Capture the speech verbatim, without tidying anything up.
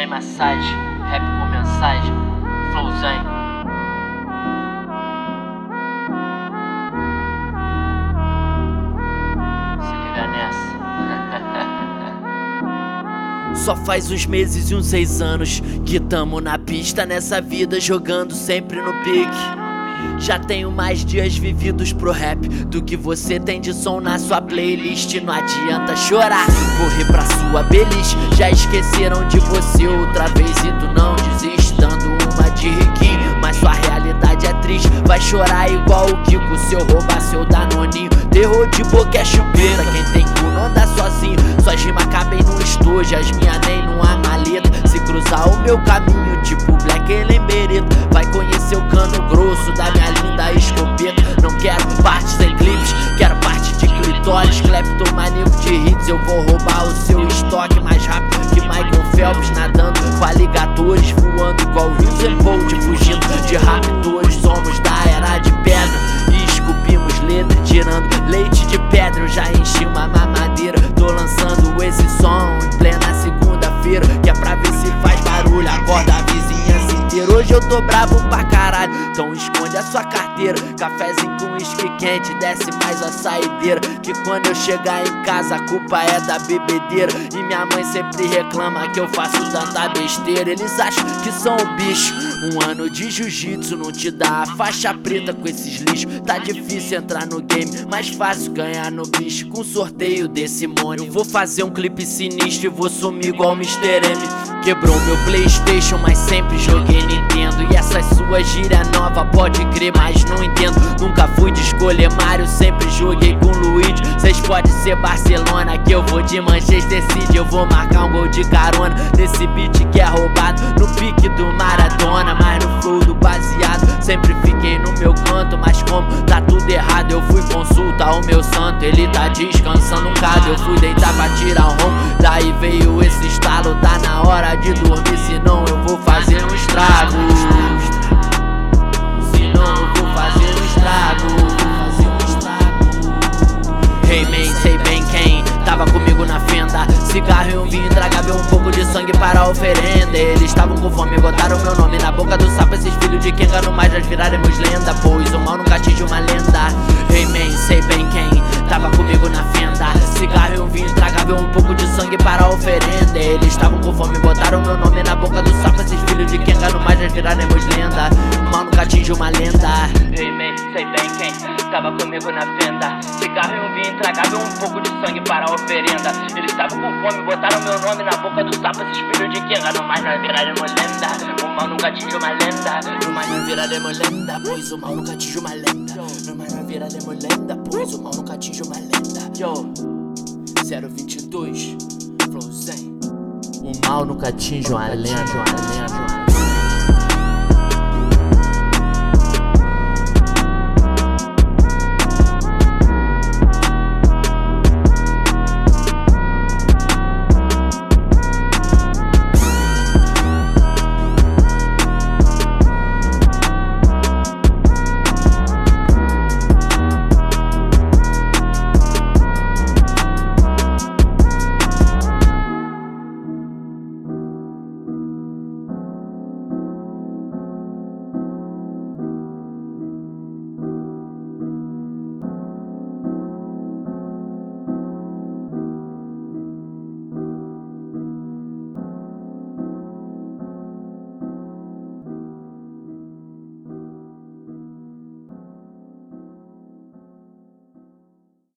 Sem massagem, rap com mensagem, flowzão. Se liga nessa. Só faz uns meses e uns seis anos que tamo na pista nessa vida, jogando sempre no pique. Já tenho mais dias vividos pro rap do que você tem de som na sua playlist. Não adianta chorar, correr pra sua beliche. Já esqueceram de você outra vez e tu não desiste, dando uma de riquinho, mas sua realidade é triste. Vai chorar igual o Kiko se eu roubar seu danoninho. Terror de boca é chupeta, quem tem cu não anda sozinho. Suas rimas cabem no estojo, as minhas nem numa maleta. Se cruzar o meu caminho tipo Black Elemberito, vai conhecer o cano grosso da minha linda escopeta. Não quero parte sem clipes, quero parte de clitóris. Cleptomaníaco de hits, eu vou roubar o seu estoque mais rápido que Michael Phelps, nadando com aligatores, voando igual Usain Bolt, fugindo de raptores. Somos da era de pedra e esculpimos letra, tirando leite de pedra. Eu já enchi uma mamadeira, tô lançando esse som em plena segunda-feira, que é pra ver se faz barulho, acorda a vizinhança inteira. Hoje eu tô bravo pra caralho, então esconde a sua carteira. Cafézinho com uísque quente, desce mais a saideira, que quando eu chegar em casa a culpa é da bebedeira. E minha mãe sempre reclama que eu faço tanta besteira. Eles acham que são o bicho. Um ano de jiu-jitsu não te dá a faixa preta com esses lixos. Tá difícil entrar no game, mais fácil ganhar no bicho com sorteio desse money. Eu vou fazer um clipe sinistro e vou sumir igual o mister M. Quebrou meu PlayStation, mas sempre joguei Nintendo. E essas suas gíria nova, pode crer, mas não entendo. Nunca fui de escolher Mario, sempre joguei com Luigi. Cês pode ser Barcelona, que eu vou de Manchester City. Eu vou marcar um gol de carona nesse beat que é roubado, no pique do Maradona. Mas no flow do baseado, sempre fiquei no meu canto. Mas como tá tudo errado, eu fui consultar o meu santo. Ele tá descansando um bocado, eu fui deitar pra tirar um ronco. Daí veio esse estalo, tá na hora de dormir, senão eu vou fazer um estrago. Senão eu vou fazer um estrago. Hey man, sei bem quem tava comigo na fenda. Cigarro e um vinho intragável, um pouco de sangue para a oferenda. Eles estavam com fome, botaram meu nome na boca do sapo. Esses filhos de quem no mais nós viraremos lenda, pois o mal nunca atinge uma lenda. Hey man, sei bem quem tava comigo na fenda. Cigarro e um vinho intragável, um pouco de sangue para a oferenda. Eles estavam com fome, botaram meu nome na boca do sapo. Esses filhos de quem no mais nós viraremos lenda, o mal nunca atinge uma lenda. Hey man, sei bem quem tava comigo na fenda. Cigarro e um vinho intragável, um pouco de sangue para a oferenda. Eles estavam com fome, botaram meu nome na boca do sapo. Esses filhos de quem no mais nós viraremos lenda, o mal nunca atinge uma lenda. No mais nós viraremos lenda, pois o mal nunca atinge uma lenda. No mais nós viraremos lenda, pois o mal nunca atinge uma lenda. Yo, zero vinte e dois, flowzão. O mal nunca atinge uma lenda, uma lenda.